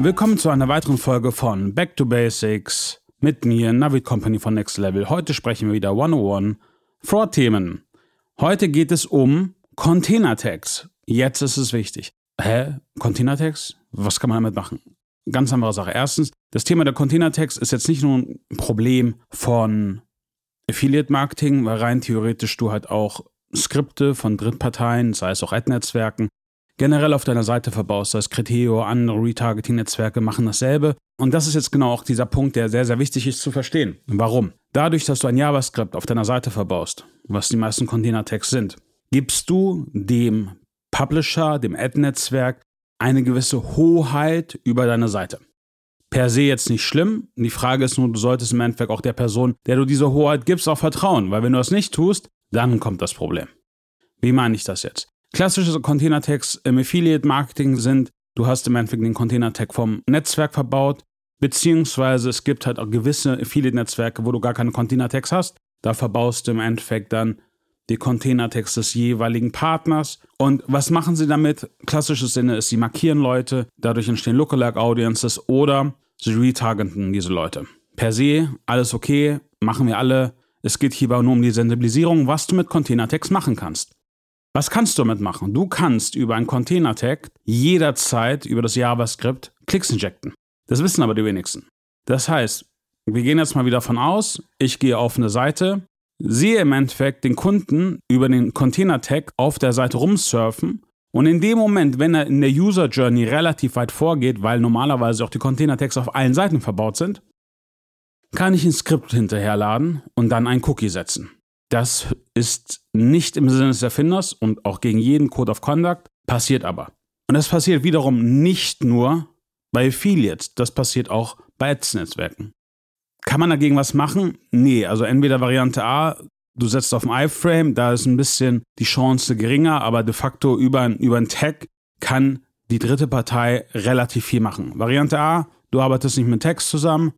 Willkommen zu einer weiteren Folge von Back to Basics mit mir, Navid Company von Next Level. Heute sprechen wir wieder 101 Fraud-Themen. Heute geht es um Container-Tags. Jetzt ist es wichtig. Container-Tags? Was kann man damit machen? Ganz andere Sache. Erstens, das Thema der Container-Tags ist jetzt nicht nur ein Problem von Affiliate-Marketing, weil rein theoretisch du halt auch Skripte von Drittparteien, sei es auch Ad-Netzwerken, generell auf deiner Seite verbaust. Das Criteo, andere Retargeting-Netzwerke machen dasselbe. Und das ist jetzt genau auch dieser Punkt, der sehr, sehr wichtig ist zu verstehen. Warum? Dadurch, dass du ein JavaScript auf deiner Seite verbaust, was die meisten Container-Tags sind, gibst du dem Publisher, dem Ad-Netzwerk, eine gewisse Hoheit über deine Seite. Per se jetzt nicht schlimm. Die Frage ist nur, du solltest im Endeffekt auch der Person, der du diese Hoheit gibst, auch vertrauen. Weil wenn du das nicht tust, dann kommt das Problem. Wie meine ich das jetzt? Klassische Container-Tags im Affiliate-Marketing sind, du hast im Endeffekt den Container-Tag vom Netzwerk verbaut, beziehungsweise es gibt halt auch gewisse Affiliate-Netzwerke, wo du gar keine Container-Tags hast. Da verbaust du im Endeffekt dann die Container-Tags des jeweiligen Partners. Und was machen sie damit? Klassisches Sinne ist, sie markieren Leute, dadurch entstehen Lookalike-Audiences oder sie retargeten diese Leute. Per se, alles okay, machen wir alle. Es geht hierbei nur um die Sensibilisierung, was du mit Container-Tags machen kannst. Was kannst du damit machen? Du kannst über einen Container-Tag jederzeit über das JavaScript Klicks injecten. Das wissen aber die wenigsten. Das heißt, wir gehen jetzt mal wieder davon aus, ich gehe auf eine Seite, sehe im Endeffekt den Kunden über den Container-Tag auf der Seite rumsurfen und in dem Moment, wenn er in der User-Journey relativ weit vorgeht, weil normalerweise auch die Container-Tags auf allen Seiten verbaut sind, kann ich ein Skript hinterherladen und dann einen Cookie setzen. Das ist nicht im Sinne des Erfinders und auch gegen jeden Code of Conduct, passiert aber. Und das passiert wiederum nicht nur bei Affiliates, das passiert auch bei Ads-Netzwerken. Kann man dagegen was machen? Nee, also entweder Variante A, du setzt auf den iframe, da ist ein bisschen die Chance geringer, aber de facto über einen Tag kann die dritte Partei relativ viel machen. Variante A, du arbeitest nicht mit Tags zusammen,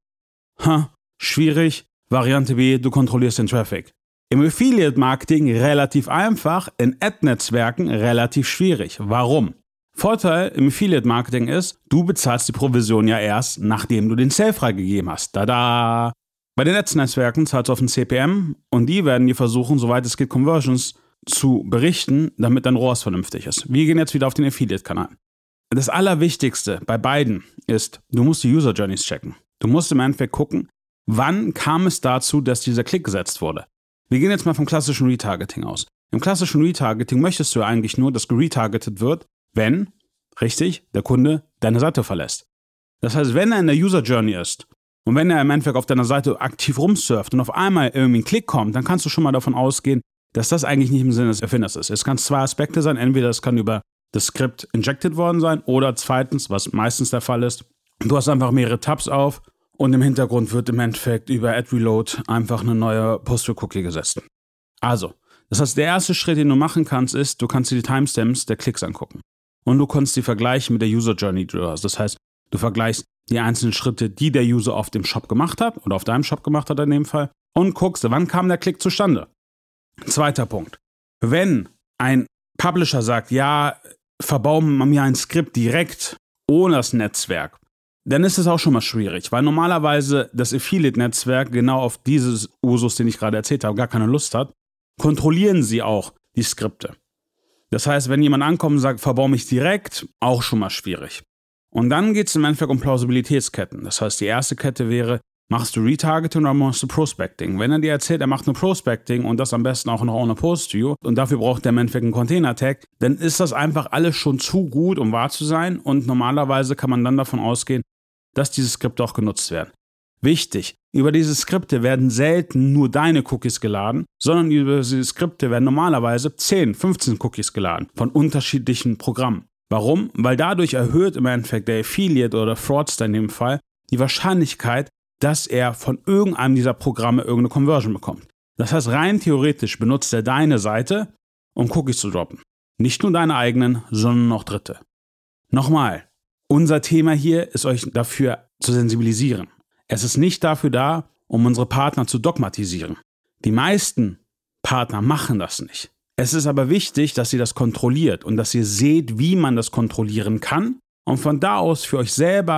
schwierig. Variante B, du kontrollierst den Traffic. Im Affiliate-Marketing relativ einfach, in Ad-Netzwerken relativ schwierig. Warum? Vorteil im Affiliate-Marketing ist, du bezahlst die Provision ja erst, nachdem du den Sale freigegeben hast. Tada! Bei den Ad-Netzwerken zahlst du auf den CPM und die werden dir versuchen, soweit es geht, Conversions zu berichten, damit dein ROAS vernünftig ist. Wir gehen jetzt wieder auf den Affiliate-Kanal. Das Allerwichtigste bei beiden ist, du musst die User-Journeys checken. Du musst im Endeffekt gucken, wann kam es dazu, dass dieser Klick gesetzt wurde. Wir gehen jetzt mal vom klassischen Retargeting aus. Im klassischen Retargeting möchtest du eigentlich nur, dass geretargetet wird, wenn, richtig, der Kunde deine Seite verlässt. Das heißt, wenn er in der User Journey ist und wenn er im Endeffekt auf deiner Seite aktiv rumsurft und auf einmal irgendwie ein Klick kommt, dann kannst du schon mal davon ausgehen, dass das eigentlich nicht im Sinne des Erfinders ist. Es kann zwei Aspekte sein. Entweder es kann über das Skript injected worden sein oder zweitens, was meistens der Fall ist, du hast einfach mehrere Tabs auf und im Hintergrund wird im Endeffekt über AdReload einfach eine neue Post-Cookie gesetzt. Also, das heißt, der erste Schritt, den du machen kannst, ist, du kannst dir die Timestamps der Klicks angucken. Und du kannst die vergleichen mit der User Journey, die du hast. Das heißt, du vergleichst die einzelnen Schritte, die der User auf dem Shop gemacht hat oder auf deinem Shop gemacht hat in dem Fall und guckst, wann kam der Klick zustande. Zweiter Punkt. Wenn ein Publisher sagt, ja, verbauen wir mir ein Skript direkt ohne das Netzwerk, dann ist es auch schon mal schwierig, weil normalerweise das Affiliate-Netzwerk genau auf dieses Usus, den ich gerade erzählt habe, gar keine Lust hat, kontrollieren sie auch die Skripte. Das heißt, wenn jemand ankommt und sagt, verbau mich direkt, auch schon mal schwierig. Und dann geht es im Endeffekt um Plausibilitätsketten. Das heißt, die erste Kette wäre, machst du Retargeting oder machst du Prospecting? Wenn er dir erzählt, er macht nur Prospecting und das am besten auch noch ohne Post-View und dafür braucht er im Endeffekt einen Container-Tag, dann ist das einfach alles schon zu gut, um wahr zu sein und normalerweise kann man dann davon ausgehen, dass diese Skripte auch genutzt werden. Wichtig, über diese Skripte werden selten nur deine Cookies geladen, sondern über diese Skripte werden normalerweise 10, 15 Cookies geladen von unterschiedlichen Programmen. Warum? Weil dadurch erhöht im Endeffekt der Affiliate oder Fraudster in dem Fall die Wahrscheinlichkeit, dass er von irgendeinem dieser Programme irgendeine Conversion bekommt. Das heißt, rein theoretisch benutzt er deine Seite, um Cookies zu droppen. Nicht nur deine eigenen, sondern auch Dritte. Nochmal, unser Thema hier ist euch dafür zu sensibilisieren. Es ist nicht dafür da, um unsere Partner zu dogmatisieren. Die meisten Partner machen das nicht. Es ist aber wichtig, dass ihr das kontrolliert und dass ihr seht, wie man das kontrollieren kann und von da aus für euch selber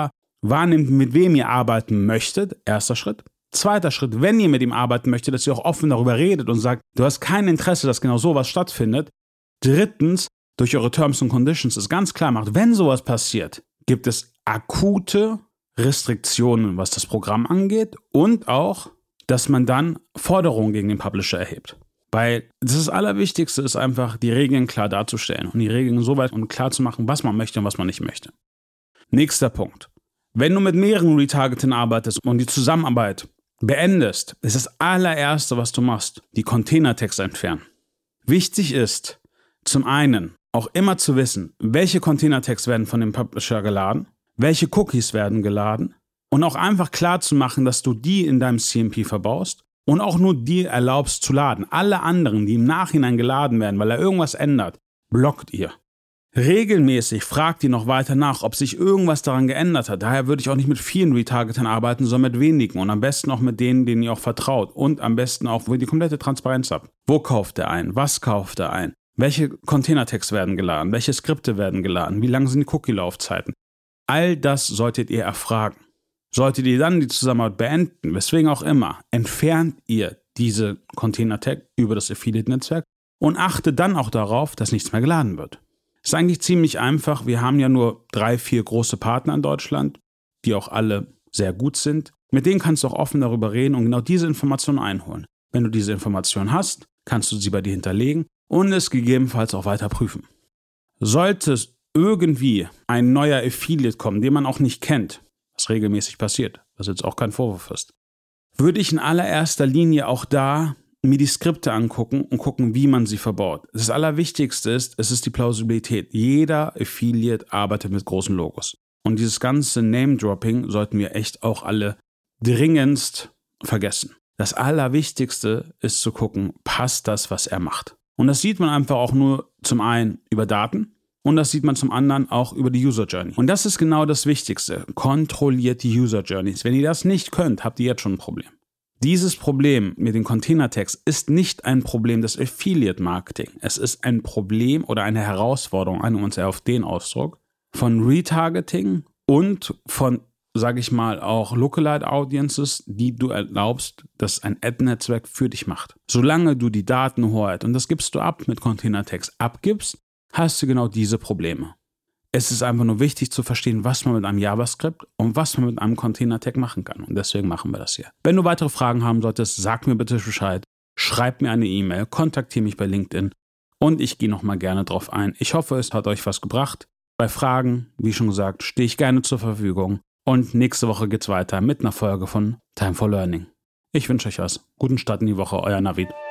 wahrnehmt, mit wem ihr arbeiten möchtet, erster Schritt. Zweiter Schritt, wenn ihr mit ihm arbeiten möchtet, dass ihr auch offen darüber redet und sagt, du hast kein Interesse, dass genau sowas stattfindet. Drittens, durch eure Terms and Conditions es ganz klar macht, wenn sowas passiert, gibt es akute Restriktionen, was das Programm angeht und auch, dass man dann Forderungen gegen den Publisher erhebt. Weil das Allerwichtigste ist einfach, die Regeln klar darzustellen und die Regeln so weit und klar zu machen, was man möchte und was man nicht möchte. Nächster Punkt. Wenn du mit mehreren Retargeting arbeitest und die Zusammenarbeit beendest, ist das allererste, was du machst, die Container-Tags entfernen. Wichtig ist, zum einen auch immer zu wissen, welche Container-Tags werden von dem Publisher geladen, welche Cookies werden geladen und auch einfach klar zu machen, dass du die in deinem CMP verbaust und auch nur die erlaubst zu laden. Alle anderen, die im Nachhinein geladen werden, weil er irgendwas ändert, blockt ihr. Regelmäßig fragt ihr noch weiter nach, ob sich irgendwas daran geändert hat. Daher würde ich auch nicht mit vielen Retargetern arbeiten, sondern mit wenigen und am besten auch mit denen, denen ihr auch vertraut und am besten auch, wo ihr die komplette Transparenz habt. Wo kauft er ein? Was kauft er ein? Welche Container-Tags werden geladen? Welche Skripte werden geladen? Wie lang sind die Cookie-Laufzeiten? All das solltet ihr erfragen. Solltet ihr dann die Zusammenarbeit beenden, weswegen auch immer, entfernt ihr diese Container-Tag über das Affiliate-Netzwerk und achtet dann auch darauf, dass nichts mehr geladen wird. Ist eigentlich ziemlich einfach. Wir haben ja nur 3, 4 große Partner in Deutschland, die auch alle sehr gut sind. Mit denen kannst du auch offen darüber reden und genau diese Informationen einholen. Wenn du diese Informationen hast, kannst du sie bei dir hinterlegen und es gegebenenfalls auch weiter prüfen. Sollte irgendwie ein neuer Affiliate kommen, den man auch nicht kennt, was regelmäßig passiert, was jetzt auch kein Vorwurf ist, würde ich in allererster Linie auch da mir die Skripte angucken und gucken, wie man sie verbaut. Das Allerwichtigste ist, es ist die Plausibilität. Jeder Affiliate arbeitet mit großen Logos. Und dieses ganze Name-Dropping sollten wir echt auch alle dringendst vergessen. Das Allerwichtigste ist zu gucken, passt das, was er macht. Und das sieht man einfach auch nur zum einen über Daten und das sieht man zum anderen auch über die User Journey. Und das ist genau das Wichtigste. Kontrolliert die User Journeys. Wenn ihr das nicht könnt, habt ihr jetzt schon ein Problem. Dieses Problem mit den Container-Tags ist nicht ein Problem des Affiliate-Marketing. Es ist ein Problem oder eine Herausforderung, einigen uns ja auf den Ausdruck, von Retargeting und von, sage ich mal, auch Lookalike Audiences, die du erlaubst, dass ein Ad-Netzwerk für dich macht. Solange du die Datenhoheit, und das gibst du ab mit Container-Tags, abgibst, hast du genau diese Probleme. Es ist einfach nur wichtig zu verstehen, was man mit einem JavaScript und was man mit einem Container-Tag machen kann. Und deswegen machen wir das hier. Wenn du weitere Fragen haben solltest, sag mir bitte Bescheid. Schreib mir eine E-Mail, kontaktiere mich bei LinkedIn und ich gehe nochmal gerne drauf ein. Ich hoffe, es hat euch was gebracht. Bei Fragen, wie schon gesagt, stehe ich gerne zur Verfügung. Und nächste Woche geht's weiter mit einer Folge von Time for Learning. Ich wünsche euch was. Guten Start in die Woche, euer Navid.